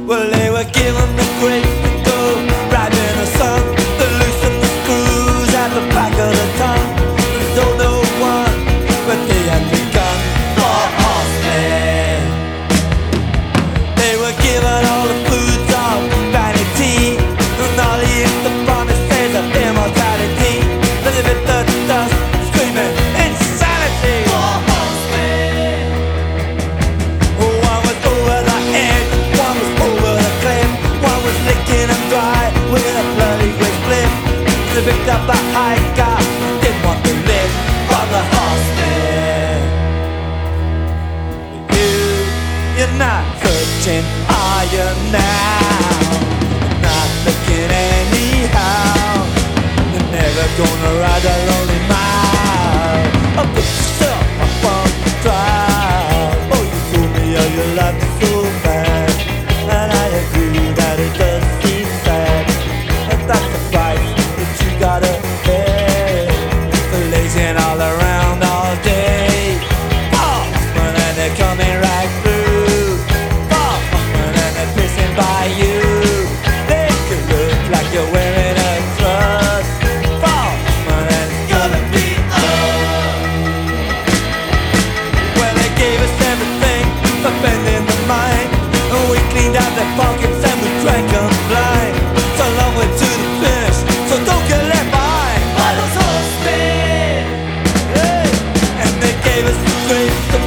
Well, they were given the grace to go right in the sun. They loosened the screws at the back of the tongue. They don't know one, but they had begun. Four horsemen. They were given all the foods of vanity and all the promises of immortality. But they bit the dust, screaming insanity. Four horsemen. One was over the edge, one was over the cliff, one was licking them dry with a bloody great flip. They picked up a hiker, didn't want to live for the horsemen. You're not searching, are you now? Not looking anyhow. You're never gonna ride a lonely mile. I'll put yourself up on the trial. Oh, you fool me, oh, your life is so bad. And I agree that it does seem sad. And that's the price that you gotta pay for lazing all around all day. Oh, and they're coming right through. Oh, and they're pissing by you. They could look like you're wearing a dress. Oh, and it's gonna be up. Well, they gave us everything for bending the mind, and we cleaned out their pockets and we drank them blind. It's a long way to the finish, so don't get left behind by those horsemen. Hey. And they gave us the grace to